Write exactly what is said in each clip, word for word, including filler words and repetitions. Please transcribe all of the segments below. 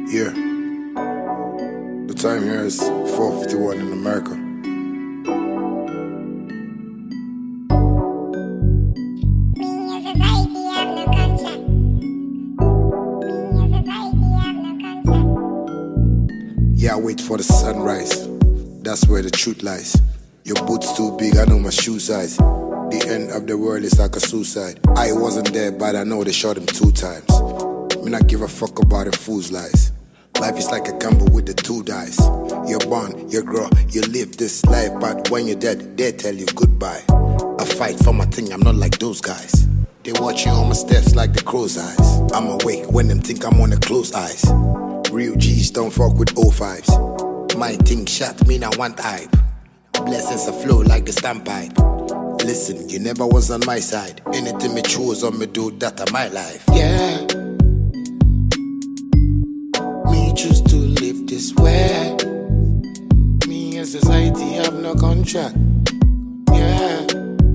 Yeah. The time here is four fifty-one in America. Yeah, I wait for the sunrise. That's where the truth lies. Your boots too big, I know my shoe size. The end of the world is like a suicide. I wasn't there, but I know they shot him two times. Me not give a fuck about the fool's lies. Life is like a gamble with the two dice. You're born, you grow, you live this life, but when you're dead, they tell you goodbye. I fight for my thing, I'm not like those guys. They watching all my steps like the crow's eyes. I'm awake when them think I'm on the closed eyes. Real G's don't fuck with oh fives. My thing shot me, now want hype. Blessings are flow like the standpipe. Listen, you never was on my side. Anything me choose or me do, that of my life. Yeah. Me choose to live this way. Me and society have no contract. Yeah.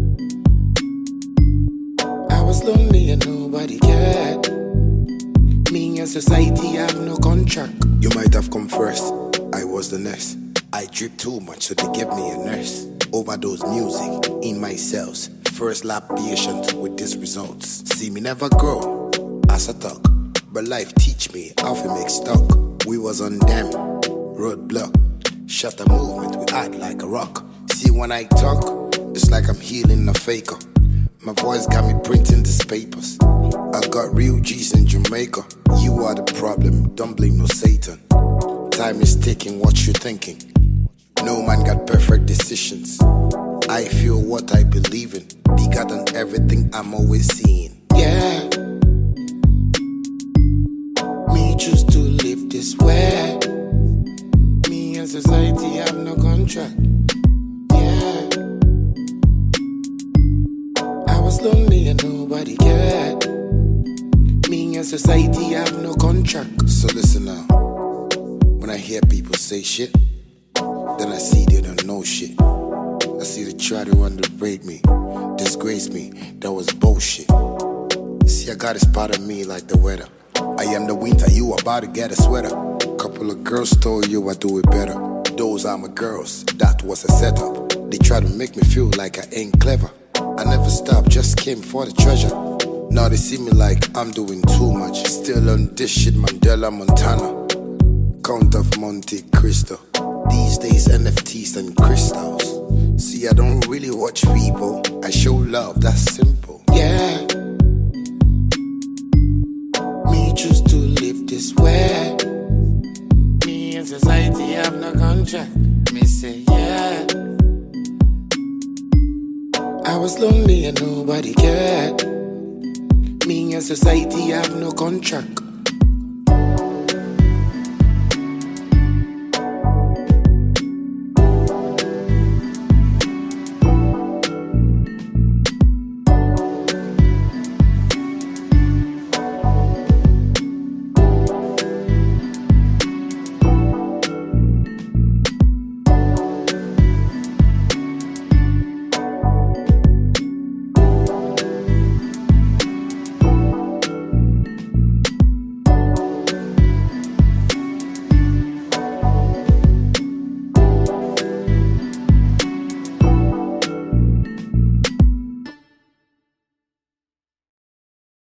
I was lonely and nobody cared. Me and society have no contract. You might have come first, I was the next. I drip too much, so they gave me a nurse. Overdose music in my cells. First lap patient with these results. See me never grow as a talk, but life teach me how to make stock. We was on them roadblock. Shut the movement, we act like a rock. See when I talk, it's like I'm healing a faker. My voice got me printing these papers. I got real G's in Jamaica. You are the problem, don't blame no Satan. Time is ticking, what you thinking? No man got perfect decisions. I feel what I believe in, bigger than everything I'm always seeing. Yeah. Me choose to live this way. Me and society have no contract. Yeah. I was lonely and nobody cared. Me and society have no contract. So listen now. When I hear people say shit, then I see they don't know shit. I see they try to underrate me, disgrace me, that was bullshit. See, I got this part of me like the weather. I am the winter, you about to get a sweater. Couple of girls told you I do it better. Those are my girls, that was a setup. They try to make me feel like I ain't clever. I never stopped, just came for the treasure. Now they see me like I'm doing too much. Still on this shit, Mandela, Montana. Count of Monte Cristo. These days N F Ts and crystals. See, I don't really watch people, I show love, that's simple. Yeah. Me choose to live this way. Me and society have no contract. Me say yeah. I was lonely and nobody cared. Me and society have no contract.